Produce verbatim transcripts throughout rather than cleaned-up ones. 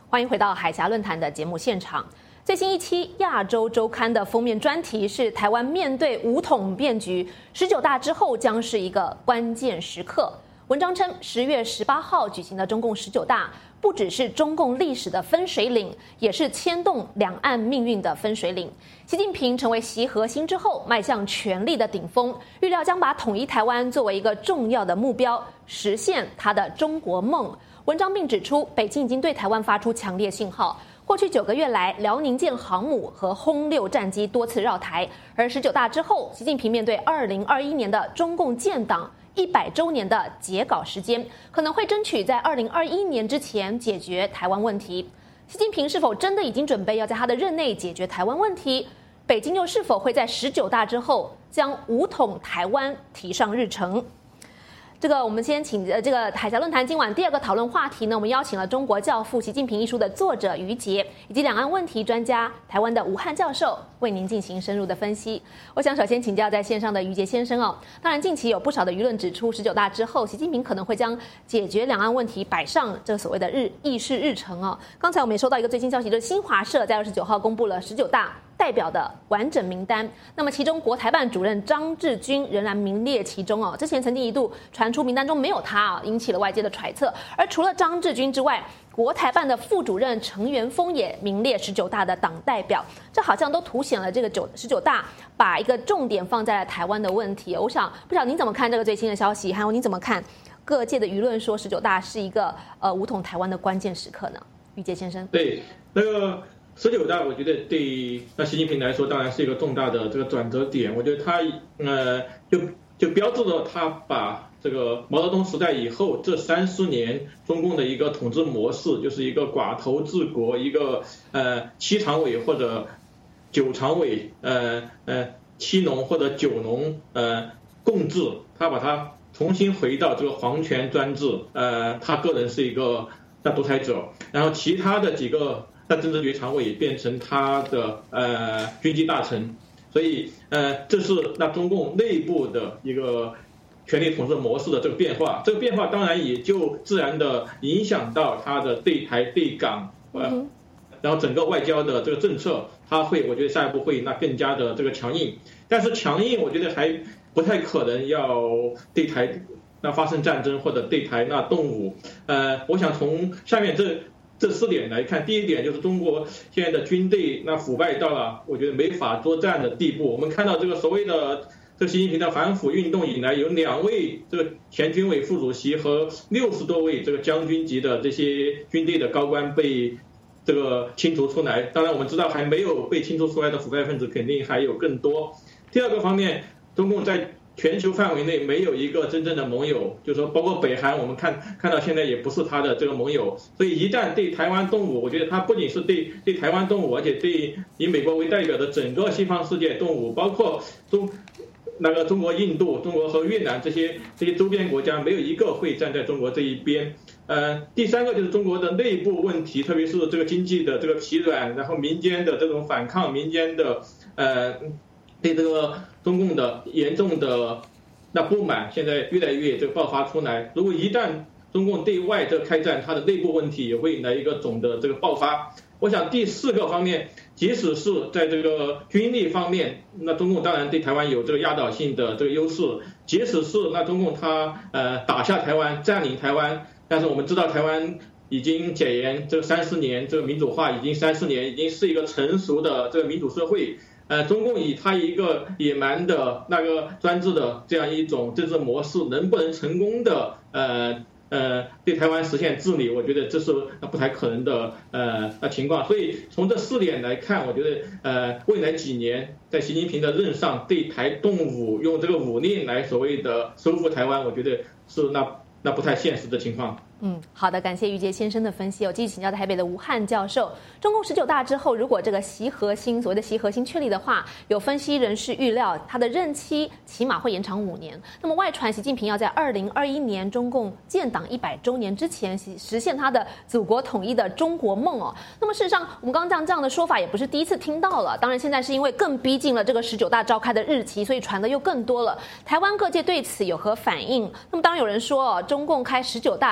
欢迎回到海峡论坛的节目现场。最新一期《亚洲周刊》的封面专题是台湾面对武统变局，十九大之后将是一个关键时刻。文章称，十月十八号举行的中共十九大，不只是中共历史的分水岭，也是牵动两岸命运的分水岭。习近平成为习核心之后，迈向权力的顶峰，预料将把统一台湾作为一个重要的目标，实现他的中国梦。文章并指出，北京已经对台湾发出强烈信号。过去九个月来，辽宁舰航母和轰六战机多次绕台，而十九大之后，习近平面对二零二一年的中共建党一百周年的截稿时间，可能会争取在二零二一年之前解决台湾问题。习近平是否真的已经准备要在他的任内解决台湾问题？北京又是否会在十九大之后将武统台湾提上日程？这个我们先请呃这个海峡论坛今晚第二个讨论话题呢，我们邀请了《中国教父习近平》一书的作者于杰，以及两岸问题专家台湾的吴汉教授，为您进行深入的分析。我想首先请教在线上的于杰先生哦，当然近期有不少的舆论指出，十九大之后，习近平可能会将解决两岸问题摆上这个所谓的日议事日程哦。刚才我们也收到一个最新消息，就是新华社在二十九号公布了十九大代表的完整名单，那么其中国台办主任张志军仍然名列其中哦。之前曾经一度传出名单中没有他啊，引起了外界的揣测。而除了张志军之外，国台办的副主任陈元峰也名列十九大的党代表，这好像都凸显了这个九十九大把一个重点放在了台湾的问题。我想不晓得您怎么看这个最新的消息，还有您怎么看各界的舆论说十九大是一个呃武统台湾的关键时刻呢？于杰先生， 对那个。十九大，我觉得对那习近平来说，当然是一个重大的这个转折点。我觉得他呃，就就标志着他把这个毛泽东时代以后这三十年中共的一个统治模式，就是一个寡头治国，一个呃七常委或者九常委，呃呃七农或者九农呃共治，他把它重新回到这个皇权专制，呃，他个人是一个那独裁者，然后其他的几个。那政治局常委变成他的呃军机大臣，所以呃这是那中共内部的一个权力统治模式的这个变化。这个变化当然也就自然的影响到他的对台对港呃，然后整个外交的这个政策，他会我觉得下一步会那更加的这个强硬。但是强硬我觉得还不太可能要对台那发生战争或者对台那动武。呃，我想从下面这。这四点来看，第一点就是中国现在的军队那腐败到了我觉得没法作战的地步。我们看到这个所谓的这个习近平的反腐运动以来，有两位这个前军委副主席和六十多位这个将军级的这些军队的高官被这个清除出来。当然我们知道还没有被清除出来的腐败分子肯定还有更多。第二个方面，中共在全球范围内没有一个真正的盟友，就是说包括北韩，我们看看到现在也不是他的这个盟友。所以一旦对台湾动武，我觉得他不仅是对对台湾动武，而且对以美国为代表的整个西方世界动武，包括中那个中国、印度、中国和越南这些这些周边国家，没有一个会站在中国这一边。呃，第三个就是中国的内部问题，特别是这个经济的这个疲软，然后民间的这种反抗，民间的呃。对这个中共的严重的那不满，现在越来越这个爆发出来。如果一旦中共对外这开战，它的内部问题也会来一个总的这个爆发。我想第四个方面，即使是在这个军力方面，那中共当然对台湾有这个压倒性的这个优势。即使是那中共它呃打下台湾，占领台湾，但是我们知道台湾已经解严这个三十年，这个民主化已经三十年，已经是一个成熟的这个民主社会。呃，中共以他一个野蛮的那个专制的这样一种政治模式，能不能成功的呃呃对台湾实现治理，我觉得这是不太可能的呃情况。所以从这四点来看，我觉得呃未来几年在习近平的任上对台动武，用这个武力来所谓的收复台湾，我觉得是那那不太现实的情况。 嗯，好的，感谢于杰先生的分析。我继续请教台北的吴汉教授，中共十九大之后，如果这个习核心所谓的习核心确立的话，有分析人士预料他的任期起码会延长五年。那么外传习近平要在二零二一年中共建党一百周年之前实现他的祖国统一的中国梦哦。那么事实上，我们刚刚这样这样的说法也不是第一次听到了。当然，现在是因为更逼近了这个十九大召开的日期，所以传的又更多了。台湾各界对此有何反应？那么当然有人说哦，中共开十九大。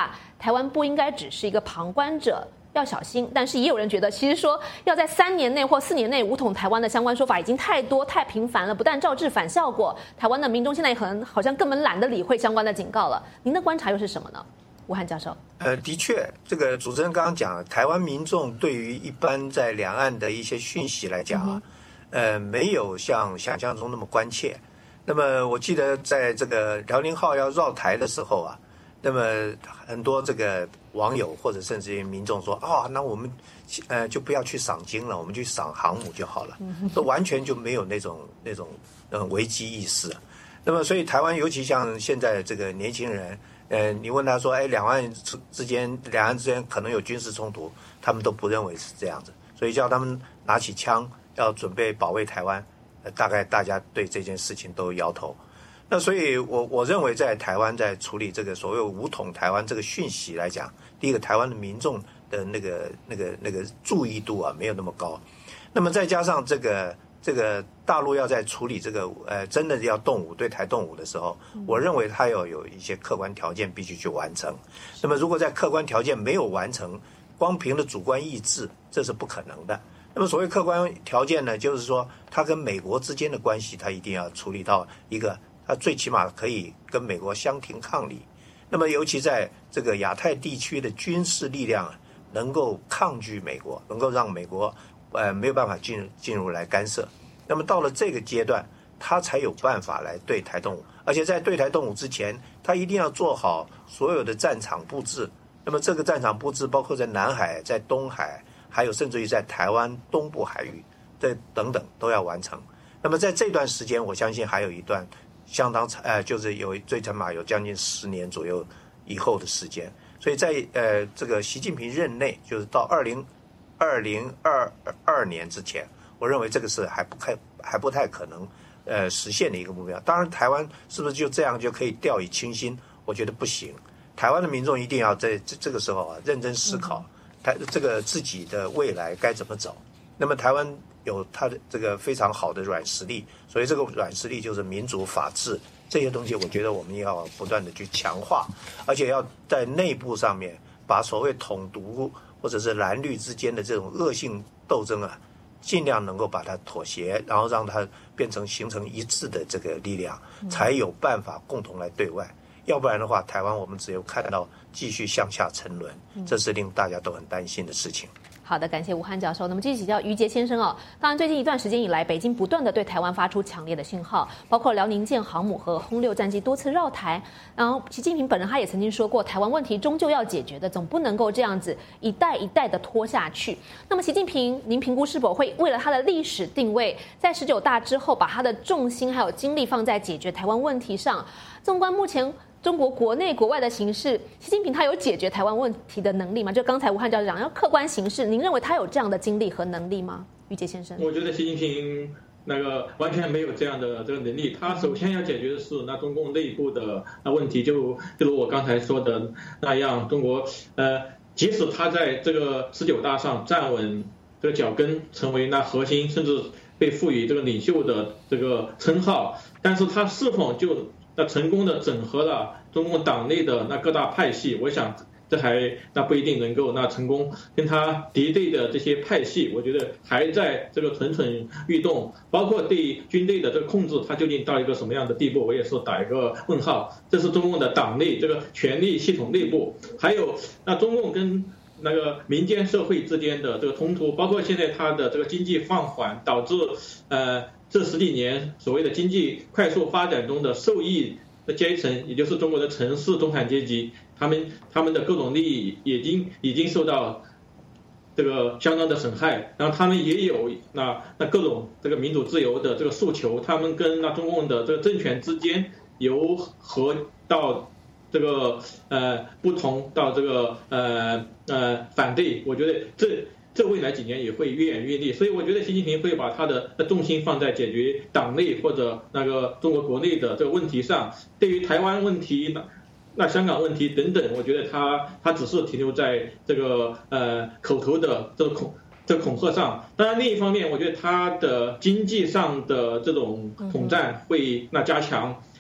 台湾不应该只是一个旁观者，要小心。但是也有人觉得，其实说要在三年内或四年内武统台湾的相关说法已经太多太频繁了，不但招致反效果，台湾的民众现在也很好像根本懒得理会相关的警告了。您的观察又是什么呢？吴汉教授。 呃，的确，这个主持人刚刚讲，台湾民众对于一般在两岸的一些讯息来讲啊，嗯、呃，没有像想象中那么关切。那么我记得在这个辽宁号要绕台的时候啊，那么很多这个网友或者甚至于民众说，哦，那我们呃就不要去赏鲸了，我们去赏航母就好了，这完全就没有那种那种嗯危机意识。那么所以台湾尤其像现在这个年轻人。呃，你问他说，哎，两岸之间，两岸之间可能有军事冲突，他们都不认为是这样子，所以叫他们拿起枪要准备保卫台湾，呃，大概大家对这件事情都摇头。那所以我我认为在台湾在处理这个所谓武统台湾这个讯息来讲，第一个台湾的民众的那个那个那个注意度啊没有那么高，那么再加上这个。这个大陆要在处理这个呃真的要动武对台动武的时候，我认为它要有一些客观条件必须去完成。那么如果在客观条件没有完成，光凭着主观意志，这是不可能的。那么所谓客观条件呢，就是说它跟美国之间的关系，它一定要处理到一个，它最起码可以跟美国相庭抗礼。那么尤其在这个亚太地区的军事力量能够抗拒美国，能够让美国。呃，没有办法进入进入来干涉，那么到了这个阶段，他才有办法来对台动武，而且在对台动武之前，他一定要做好所有的战场布置。那么这个战场布置包括在南海、在东海，还有甚至于在台湾东部海域，这等等都要完成。那么在这段时间，我相信还有一段相当长，呃，就是有最起码有将近十年左右以后的时间。所以在呃这个习近平任内，就是到二零。二零二二年之前，我认为这个是还不太还不太可能，呃，实现的一个目标。当然，台湾是不是就这样就可以掉以轻心？我觉得不行。台湾的民众一定要在这这个时候啊，认真思考，台这个自己的未来该怎么走。那么，台湾有它的这个非常好的软实力，所以这个软实力就是民主、法治这些东西，我觉得我们要不断的去强化，而且要在内部上面把所谓统独。或者是蓝绿之间的这种恶性斗争啊，尽量能够把它妥协，然后让它变成形成一致的这个力量，才有办法共同来对外。要不然的话，台湾我们只有看到继续向下沉沦，这是令大家都很担心的事情。 好的，感谢吴汉教授。那么继续请教于杰先生哦。当然，最近一段时间以来，北京不断的对台湾发出强烈的讯号，包括辽宁舰航母和轰六战机多次绕台。然后，习近平本人他也曾经说过，台湾问题终究要解决的，总不能够这样子一代一代的拖下去。那么，习近平，您评估是否会为了他的历史定位，在十九大之后，把他的重心还有精力放在解决台湾问题上？纵观目前中国国内国外的形势，习近平他有解决台湾问题的能力吗？就刚才吴汉教授讲，要客观形势，您认为他有这样的精力和能力吗？于杰先生， 我觉得习近平那个完全没有这样的这个能力。他首先要解决的是那中共内部的那问题，就就如我刚才说的那样，中国呃，即使他在这个十九大上站稳这个脚跟，成为那核心，甚至被赋予这个领袖的这个称号，但是他是否就那成功的整合了中共党内的那各大派系，我想这还那不一定能够那成功。跟他敌对的这些派系，我觉得还在这个蠢蠢欲动，包括对军队的这个控制，他究竟到一个什么样的地步，我也是打一个问号。这是中共的党内这个权力系统内部，还有那中共跟那个民间社会之间的这个冲突，包括现在它的这个经济放缓，导致呃这十几年所谓的经济快速发展中的受益的阶层，也就是中国的城市中产阶级，他们他们的各种利益已经已经受到这个相当的损害，然后他们也有那那各种这个民主自由的这个诉求，他们跟那中共的这个政权之间由和到这个呃不同到这个呃呃反对，我觉得这这未来几年也会越演越烈，所以我觉得习近平会把他的重心放在解决党内或者那个中国国内的这个问题上。对于台湾问题、那那香港问题等等，我觉得他他只是停留在这个呃口头的这个恐这个恐吓上。当然，另一方面，我觉得他的经济上的这种统战会那加强。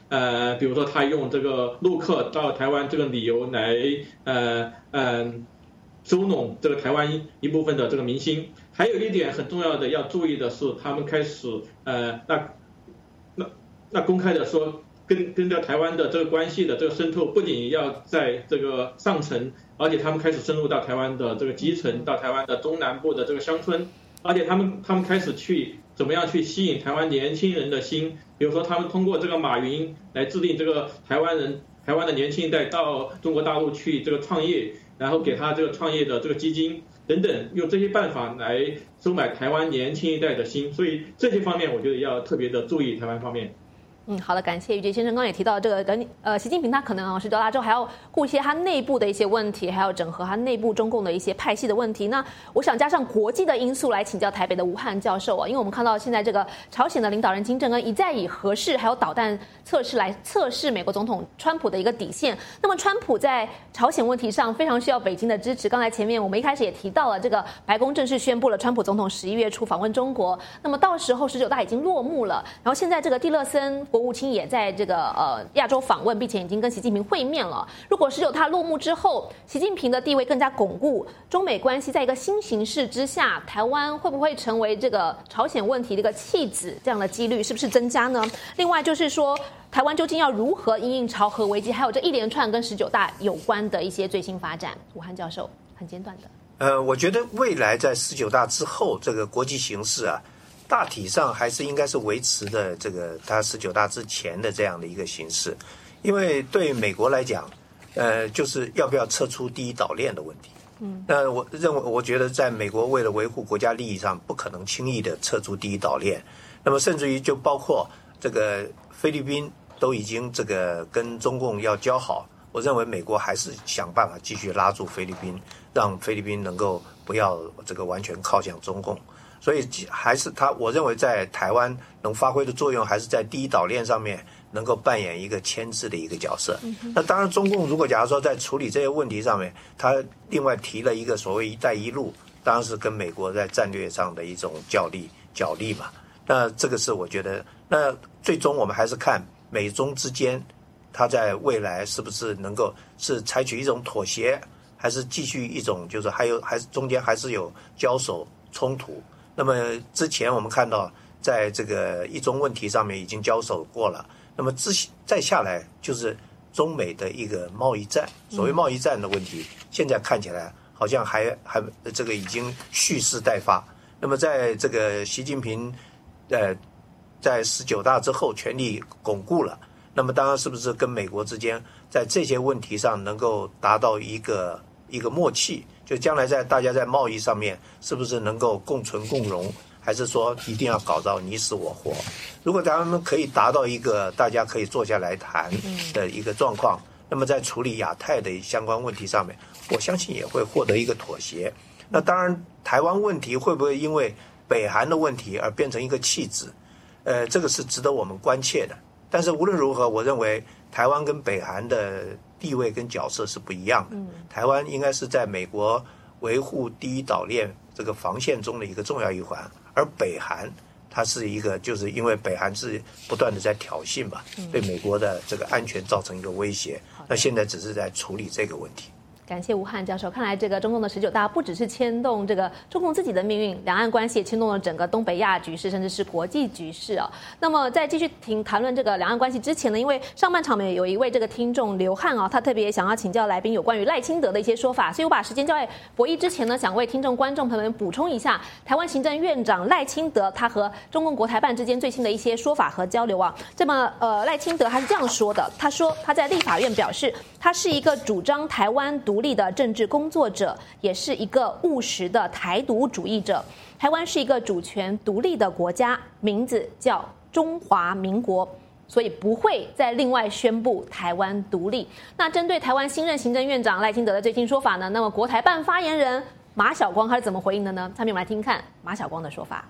呃，比如说他用这个陆客到台湾这个理由来呃嗯。呃收拢这个台湾一部分的这个民心，还有一点很重要的要注意的是，他们开始呃那那那公开的说跟跟这台湾的这个关系的这个渗透，不仅要在这个上层，而且他们开始深入到台湾的这个基层，到台湾的中南部的这个乡村，而且他们他们开始去怎么样去吸引台湾年轻人的心，比如说他们通过这个马云来制定这个台湾人台湾的年轻一代到中国大陆去这个创业。然后给他这个创业的这个基金等等，用这些办法来收买台湾年轻一代的心，所以这些方面我觉得要特别的注意台湾方面。 嗯，好的，感谢于杰先生。刚刚也提到这个，等呃，习近平他可能啊十九大之后还要顾一些他内部的一些问题，还要整合他内部中共的一些派系的问题。那我想加上国际的因素来请教台北的吴汉教授啊，因为我们看到现在这个朝鲜的领导人金正恩一再以核试还有导弹测试来测试美国总统川普的一个底线。那么川普在朝鲜问题上非常需要北京的支持。刚才前面我们一开始也提到了，这个白宫正式宣布了川普总统十一月初访问中国。那么到时候十九大已经落幕了，然后现在这个蒂勒森国务卿也在这个呃亚洲访问，并且已经跟习近平会面了。如果十九大落幕之后，习近平的地位更加巩固，中美关系在一个新形势之下，台湾会不会成为这个朝鲜问题的一个弃子？这样的几率是不是增加呢？另外就是说，台湾究竟要如何因应朝核危机，还有这一连串跟十九大有关的一些最新发展？武汉教授很简短的。 呃，我觉得未来在十九大之后，这个国际形势啊。大体上还是应该是维持的这个他十九大之前的这样的一个形式，因为对美国来讲，呃，就是要不要撤出第一岛链的问题。嗯，那我认为，我觉得在美国为了维护国家利益上，不可能轻易的撤出第一岛链。那么甚至于就包括这个菲律宾都已经这个跟中共要交好，我认为美国还是想办法继续拉住菲律宾，让菲律宾能够不要这个完全靠向中共。所以还是他，我认为在台湾能发挥的作用，还是在第一岛链上面能够扮演一个牵制的一个角色。那当然，中共如果假如说在处理这些问题上面，他另外提了一个所谓“一带一路”，当然是跟美国在战略上的一种角力角力嘛。那这个是我觉得，那最终我们还是看美中之间，他在未来是不是能够是采取一种妥协，还是继续一种就是还有还是中间还是有交手冲突。那么之前我们看到，在这个一中问题上面已经交手过了，那么之再下来就是中美的一个贸易战。所谓贸易战的问题，现在看起来好像还还这个已经蓄势待发。那么在这个习近平呃在十九大之后权力巩固了，那么当然是不是跟美国之间在这些问题上能够达到一个一个默契？就将来在大家在贸易上面是不是能够共存共荣，还是说一定要搞到你死我活？如果咱们可以达到一个大家可以坐下来谈的一个状况，那么在处理亚太的相关问题上面，我相信也会获得一个妥协。那当然，台湾问题会不会因为北韩的问题而变成一个弃子？呃，这个是值得我们关切的。但是无论如何，我认为台湾跟北韩的地位跟角色是不一样的。台湾应该是在美国维护第一岛链这个防线中的一个重要一环，而北韩它是一个，就是因为北韩是不断的在挑衅吧，对美国的这个安全造成一个威胁。那现在只是在处理这个问题。 感谢吴汉教授。看来这个中共的十九大不只是牵动这个中共自己的命运，两岸关系也牵动了整个东北亚局势，甚至是国际局势啊。那么在继续听谈论这个两岸关系之前呢，因为上半场呢有一位这个听众刘汉啊，他特别想要请教来宾有关于赖清德的一些说法，所以我把时间交给博弈之前呢，想为听众观众朋友们补充一下台湾行政院长赖清德他和中共国台办之间最新的一些说法和交流啊。这么呃赖清德他是这样说的，他说他在立法院表示，他是一个主张台湾独立的政治工作者，也是一个务实的台独主义者。台湾是一个主权独立的国家，名字叫中华民国，所以不会再另外宣布台湾独立。那针对台湾新任行政院长赖清德的最新说法呢，那么国台办发言人马晓光他是怎么回应的呢？下面我们来听看马晓光的说法。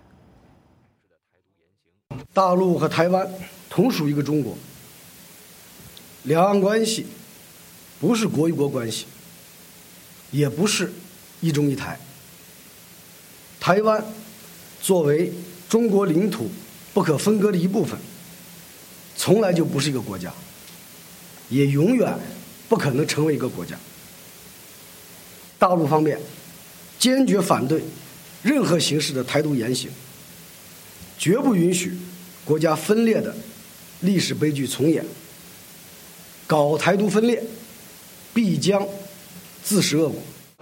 大陆和台湾同属一个中国，两岸关系不是国与国关系，也不是一中一台。台湾作为中国领土不可分割的一部分， 从来就不是一个国家，也永远不可能成为一个国家。大陆方面坚决反对任何形式的台独言行，绝不允许国家分裂的历史悲剧重演。搞台独分裂，必将自食恶果。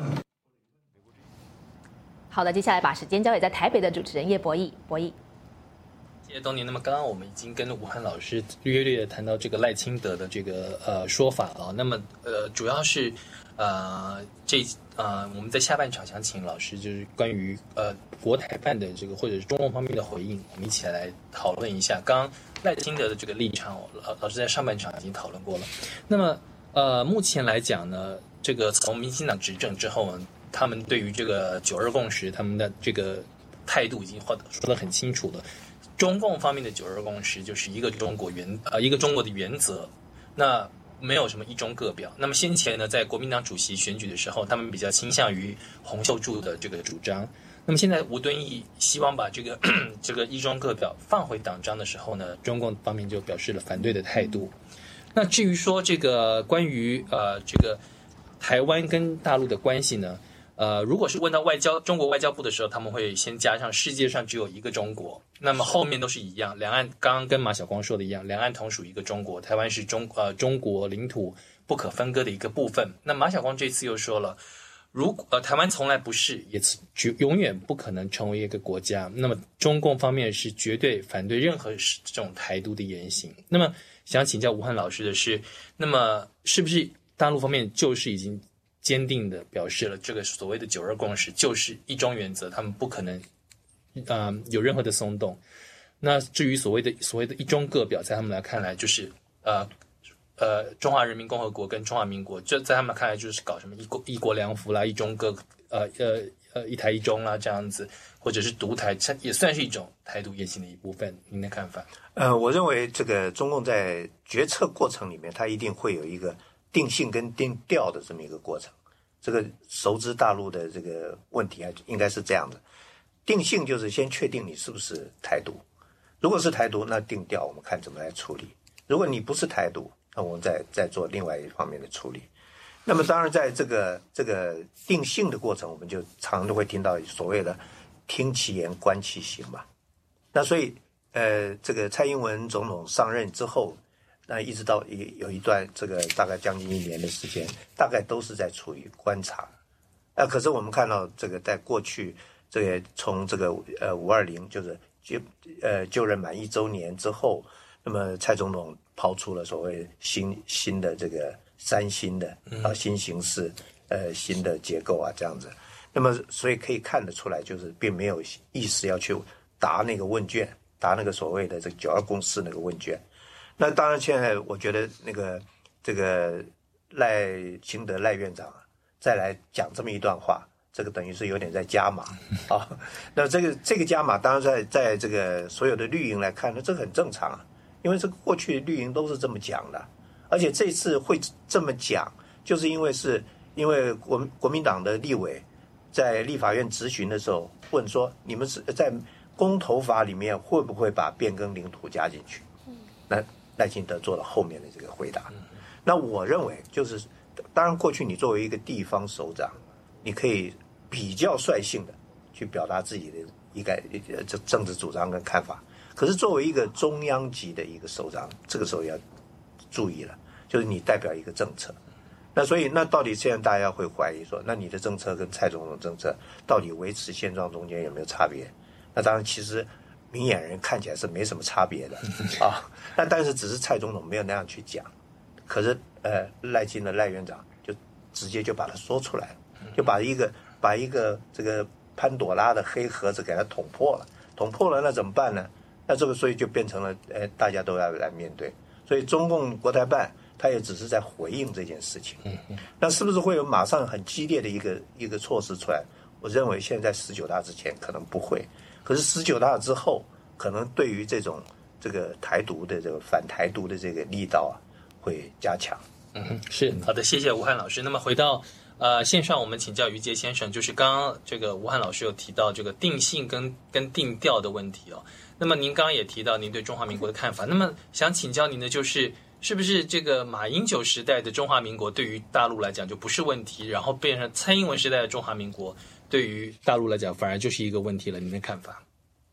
好的，接下来把时间交给在台北的主持人叶博弈。博弈， 谢谢东尼。那么刚刚我们已经跟吴汉老师略略的谈到这个赖清德的这个呃说法啊，那么呃主要是呃这呃我们在下半场想请老师就是关于呃国台办的这个或者是中共方面的回应，我们一起来讨论一下。刚刚赖清德的这个立场，老老师在上半场已经讨论过了。那么呃目前来讲呢，这个从民进党执政之后呢，他们对于这个九二共识，他们的这个态度已经说得很清楚了。中共方面的九二共识就是一个中国原呃一个中国的原则，那没有什么一中各表。那么先前呢，在国民党主席选举的时候，他们比较倾向于洪秀柱的这个主张。那么现在吴敦义希望把这个这个一中各表放回党章的时候呢，中共方面就表示了反对的态度。那至于说这个关于呃这个台湾跟大陆的关系呢？呃，如果是问到外交中国外交部的时候，他们会先加上世界上只有一个中国，那么后面都是一样。两岸刚刚跟马晓光说的一样，两岸同属一个中国，台湾是中呃中国领土不可分割的一个部分。那马晓光这次又说了，如果呃台湾从来不是，也永远不可能成为一个国家。那么中共方面是绝对反对任何这种台独的言行。那么想请教吴汉老师的是，那么是不是大陆方面就是已经坚定的表示了这个所谓的九二共识就是一中原则，他们不可能呃有任何的松动。那至于所谓的所谓的一中各表，在他们来看来就是呃呃中华人民共和国跟中华民国，这在他们看来就是搞什么一国一国两府啦，一中各呃呃呃一台一中啦这样子，或者是独台，也算是一种台独言行的一部分。您的看法？ 呃，我认为这个中共在决策过程里面，它一定会有一个定性跟定调的这么一个过程。这个熟知大陆的这个问题还应该是这样的，定性就是先确定你是不是台独，如果是台独，那定调我们看怎么来处理；如果你不是台独，那我们再再做另外一方面的处理。那么当然在这个这个定性的过程，我们就常常会听到所谓的听其言观其行嘛。那所以呃，这个蔡英文总统上任之后，那一直到有一段这个大概将近一年的时间，大概都是在处于观察。呃，可是我们看到这个在过去这个从这个呃五二零就是就呃就任满一周年之后，那么蔡总统抛出了所谓新新的这个三新的啊新形式呃新的结构啊这样子。那么所以可以看得出来，就是并没有意识要去答那个问卷，答那个所谓的这个九二共识那个问卷。那当然，现在我觉得那个这个赖清德赖院长啊，再来讲这么一段话，这个等于是有点在加码啊。那这个这个加码，当然在在这个所有的绿营来看，那这个很正常啊，因为这个过去绿营都是这么讲的，而且这次会这么讲，就是因为是因为国国民党的立委在立法院质询的时候问说，你们是在公投法里面会不会把变更领土加进去？那赖清德做了后面的这个回答。那我认为就是，当然过去你作为一个地方首长，你可以比较率性的去表达自己的一个这政治主张跟看法。可是作为一个中央级的一个首长，这个时候要注意了，就是你代表一个政策。那所以那到底现在大家会怀疑说，那你的政策跟蔡总统政策到底维持现状中间有没有差别？那当然其实明眼人看起来是没什么差别的啊，那但是只是蔡总统没有那样去讲，可是呃赖清德赖院长就直接就把它说出来了，就把一个把一个这个潘朵拉的黑盒子给它捅破了，捅破了那怎么办呢？那这个所以就变成了呃大家都要来面对，所以中共国台办他也只是在回应这件事情，那是不是会有马上很激烈的一个一个措施出来？我认为现在十九大之前可能不会。可是十九大之后，可能对于这种这个台独的这个反台独的这个力道啊，会加强。 嗯，是好的，谢谢吴汉老师。那么回到呃，线上我们请教于杰先生，就是刚刚这个吴汉老师有提到这个定性跟跟定调的问题哦。那么您刚刚也提到您对中华民国的看法，那么想请教您的就是，是不是这个马英九时代的中华民国对于大陆来讲就不是问题，然后变成蔡英文时代的中华民国对于大陆来讲反而就是一个问题了？您的看法？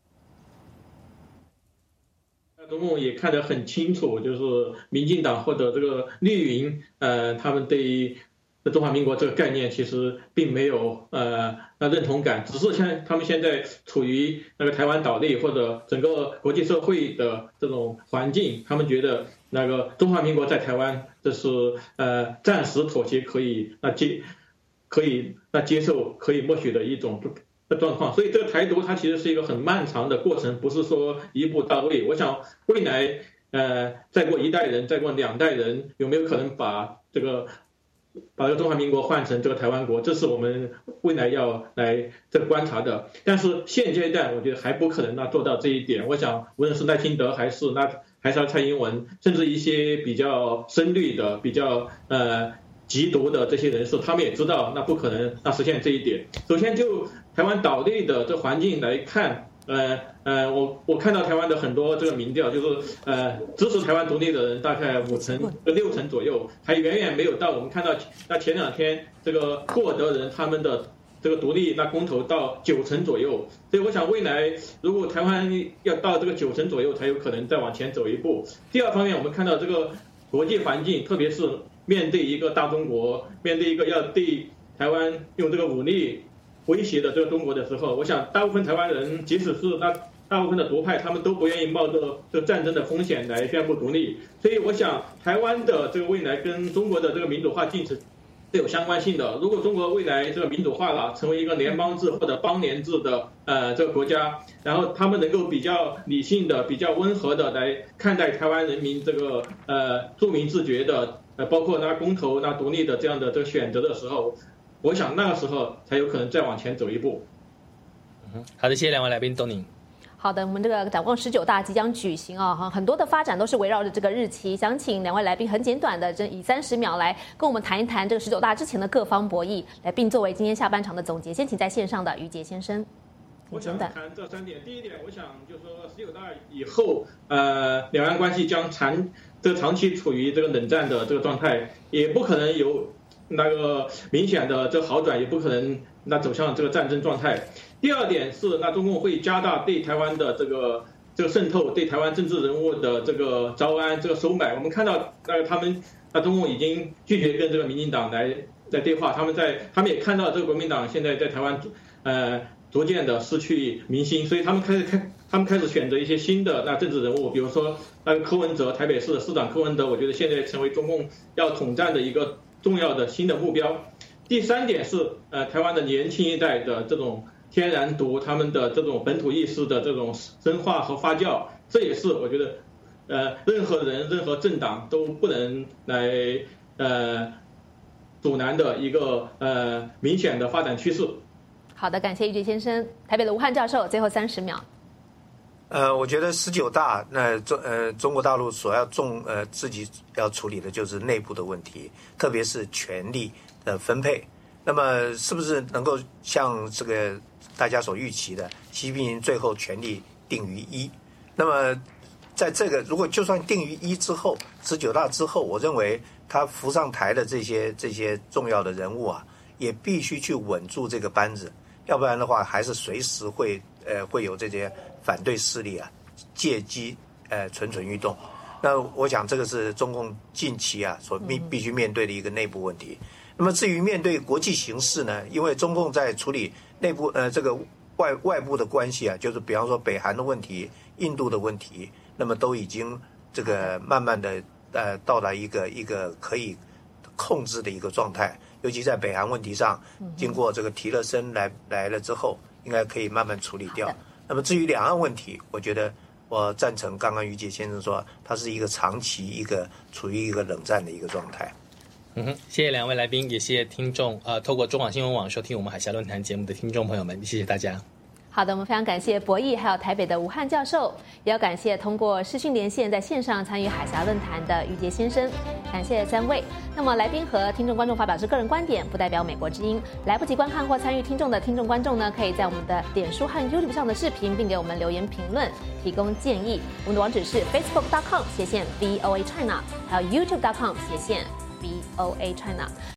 中共也看得很清楚，就是民进党或者这个绿营，呃，他们对于中华民国这个概念其实并没有呃那认同感，只是现他们现在处于那个台湾岛内或者整个国际社会的这种环境，他们觉得那个中华民国在台湾这是呃暂时妥协可以那接可以那接受可以默许的一种的状况，所以这个台独它其实是一个很漫长的过程，不是说一步到位。我想未来呃再过一代人，再过两代人，有没有可能把这个把这个中华民国换成这个台湾国，这是我们未来要来这个观察的。但是现阶段我觉得还不可能那做到这一点。我想无论是赖清德还是那还是蔡英文，甚至一些比较深绿的、比较呃极独的这些人士，他们也知道那不可能那实现这一点。首先就台湾岛内的这环境来看，呃呃，我我看到台湾的很多这个民调，就是呃支持台湾独立的人大概五成、六成左右，还远远没有到我们看到那前两天这个获得人他们的这个独立那公投到九成左右。所以我想未来如果台湾要到这个九成左右，才有可能再往前走一步。第二方面，我们看到这个国际环境，特别是面对一个大中国，面对一个要对台湾用这个武力威胁的这个中国的时候，我想大部分台湾人，即使是那大部分的独派，他们都不愿意冒着这个战争的风险来宣布独立。所以我想台湾的这个未来跟中国的这个民主化进程是有相关性的。如果中国未来这个民主化了，成为一个联邦制或者邦联制的呃这个国家，然后他们能够比较理性的、比较温和的来看待台湾人民这个呃著名自觉的呃包括那公投、那独立的这样的这个选择的时候，我想那个时候才有可能再往前走一步。 嗯，好的，谢谢两位来宾，东宁。 好的，我们这个展望十九大即将举行啊，很多的发展都是围绕着这个日期。想请两位来宾很简短的，以三十秒来跟我们谈一谈这个十九大之前的各方博弈，来并作为今天下半场的总结。先请在线上的于杰先生。 我想谈这三点。第一点，我想就是说十九大以后，呃，两岸关系将长这个长期处于这个冷战的这个状态，也不可能有那个明显的这个好转，也不可能那走向这个战争状态。第二点是，那中共会加大对台湾的这个这个渗透，对台湾政治人物的这个招安、这个收买。我们看到，那他们那中共已经拒绝跟这个民进党来来对话，他们在他们也看到这个国民党现在在台湾呃逐渐的失去民心，所以他们开始开他们开始选择一些新的那政治人物，比如说那个柯文哲，台北市的市长柯文哲，我觉得现在成为中共要统战的一个重要的新的目标。第三点是，呃，台湾的年轻一代的这种天然独，他们的这种本土意识的这种深化和发酵，这也是我觉得，呃，任何人、任何政党都不能来呃阻拦的一个呃明显的发展趋势。 好的，感谢于杰先生。台北的吴汉教授，最后三十秒。 呃，我觉得十九大那中呃中国大陆所要重呃自己要处理的就是内部的问题，特别是权力的分配。那么是不是能够像这个大家所预期的，习近平最后权力定于一？那么在这个如果就算定于一之后，十九大之后，我认为他扶上台的这些这些重要的人物啊，也必须去稳住这个班子，要不然的话，还是随时会呃会有这些反对势力啊借机呃蠢蠢欲动。那我想这个是中共近期啊所必必须面对的一个内部问题。那么至于面对国际形势呢，因为中共在处理内部呃这个外外部的关系啊，就是比方说北韩的问题、印度的问题，那么都已经这个慢慢的呃到达一个一个可以控制的一个状态。尤其在北韩问题上，经过这个提勒森来来了之后，应该可以慢慢处理掉。那么至于两岸问题，我觉得我赞成刚刚于杰先生说，它是一个长期一个处于一个冷战的一个状态。 嗯哼，谢谢两位来宾，也谢谢听众呃，透过中广新闻网收听我们海峡论坛节目的听众朋友们，谢谢大家。 好的，我们非常感谢博弈，还有台北的吴汉教授，也要感谢通过视讯连线在线上参与海峡论坛的于杰先生，感谢三位。那么来宾和听众观众发表是个人观点，不代表美国之音。来不及观看或参与听众的听众观众呢，可以在我们的脸书和 YouTube 上的视频，并给我们留言评论，提供建议。我们的网址是 facebook dot com 斜线 V O A China， 还有 YouTube dot com 斜线 V O A China。